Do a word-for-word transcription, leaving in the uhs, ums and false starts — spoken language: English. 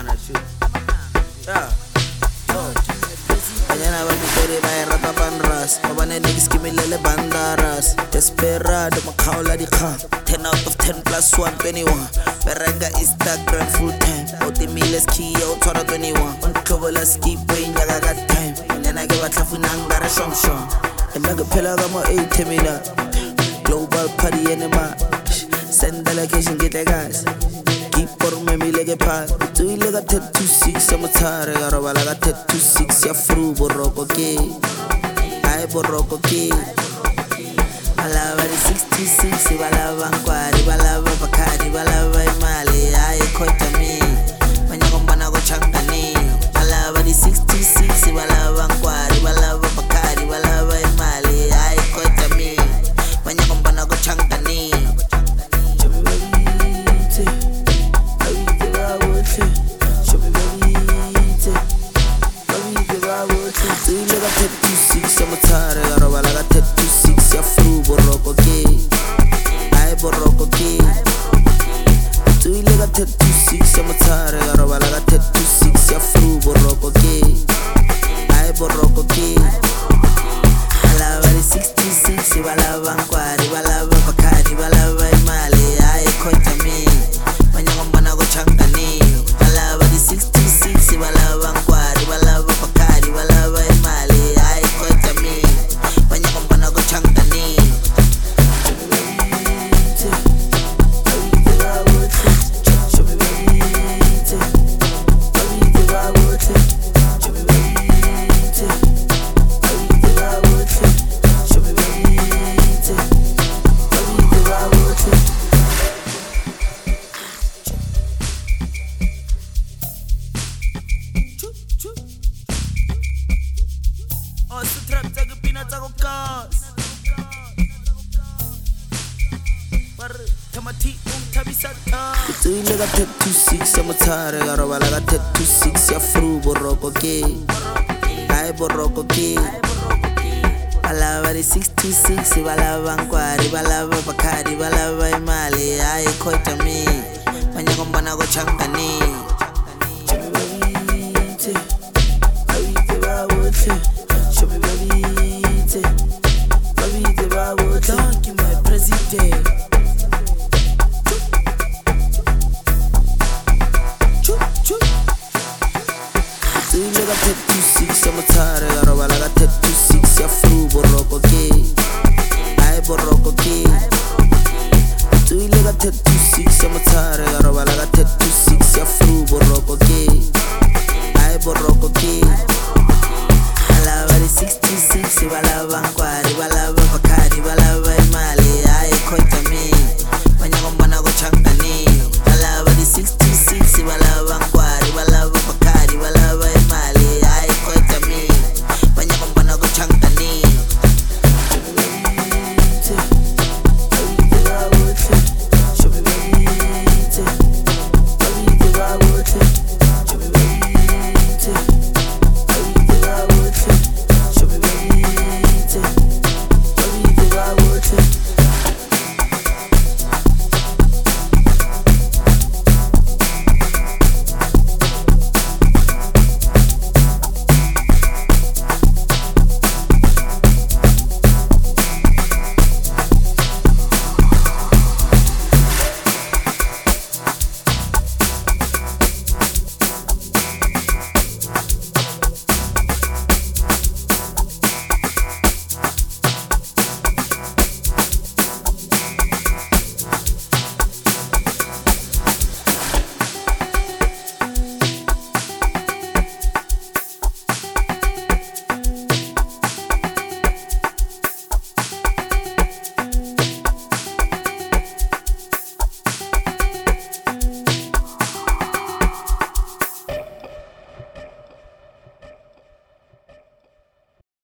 Abangana shit. Yeah. Banyana ba mitere ba rata panras, ba bane niggas kimilele bandaras. Desperado makhaula dikha. ten out of ten plus one twenty-one. Beranga Instagram full time. Oti miles key out twenty twenty-one. Unkhobola skip way nyaga got time. Banyana ke batla funanga ra shom shom. Ena ke phela ka mo eight terminal. Global party enema. Send the location get the guys. Keep for me me like a pie. Do you like a tattoo six? I'm a tired. I rob like a tattoo six. Ya fru borroco ke. I borroco ke. Balaba di sixty-six. Balaba nkwari. Balaba bakari. Balaba imali. I kota me. Manya kumbana ko changani. Balaba di sixty-six. Balaba nkwari. Balaba bakari. Balaba imali. I kota me. Manya kumbana ko changani. I'm a tired, I rob like a tattoo six. Ya fru borroco ke. I borroco ke. Do you like a tattoo six? I'm a tired, I rob like a tattoo six. Ya fru borroco ke. I borroco ke. Balaba di sixty-six. Balaba nkwari. Balaba bakari. Balaba imali. I kota me. Manya kumbana ko changani. Balaba di sixty-six. Balaba nkwari. Balaba bakari. Balaba imali. I kota me. Manya kumbana ko changani. Oh, se trap tsa pina tsa go gas. Bar tamati um tabisa ta. Do you like a tattoo six? I'm a tired, I rob like a tattoo six. Ya fru borroco ke. I borroco ke. Balaba di sixty-six. Balaba nkwari. Balaba bakari. Balaba imali. I kota me. Manya kumbana ko changani. Show me baby, baby, baby, don't give my president. Do you like a tattoo six? I'm a tired, I rob like a tattoo six. Ya fru borroco ke. I borroco ke. Do you like a tattoo six? I'm a tired,